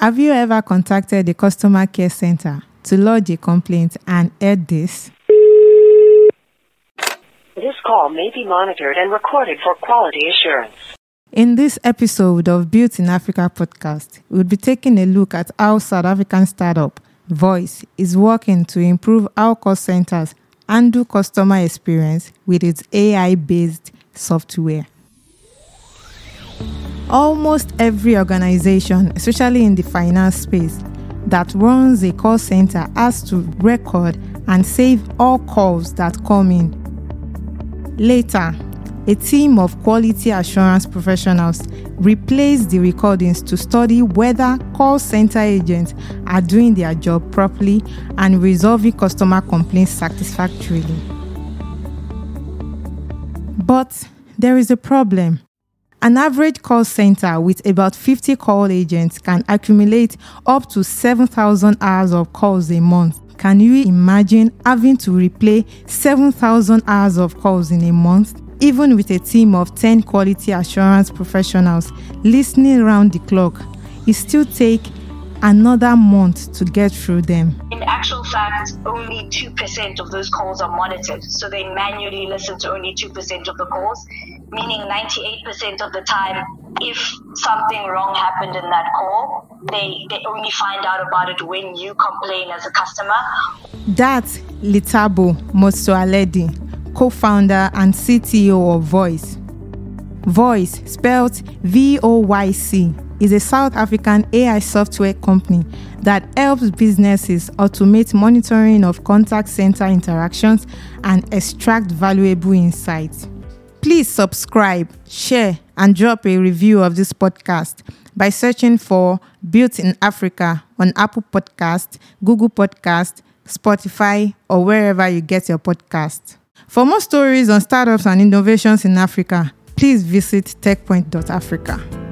Have you ever contacted the customer care center to lodge a complaint and heard this? This call may be monitored and recorded for quality assurance. In this episode of Built in Africa podcast, we'll be taking a look at how South African startup Voice is working to improve how call centers handle customer experience with its AI-based software. Almost every organization, especially in the finance space, that runs a call center has to record and save all calls that come in. Later, a team of quality assurance professionals replace the recordings to study whether call center agents are doing their job properly and resolving customer complaints satisfactorily. But there is a problem. An average call center with about 50 call agents can accumulate up to 7,000 hours of calls a month. Can you imagine having to replay 7,000 hours of calls in a month? Even with a team of 10 quality assurance professionals listening around the clock, it still takes another month to get through them. In actual fact, only 2% of those calls are monitored. So they manually listen to only 2% of the calls, meaning 98% of the time, if something wrong happened in that call, they only find out about it when you complain as a customer. That's Letabo Motsoaledi, co-founder and CTO of Voice. Voice, spelled VOYC, is a South African AI software company that helps businesses automate monitoring of contact center interactions and extract valuable insights. Please subscribe, share, and drop a review of this podcast by searching for Built in Africa on Apple Podcasts, Google Podcasts, Spotify, or wherever you get your podcasts. For more stories on startups and innovations in Africa, please visit techpoint.africa.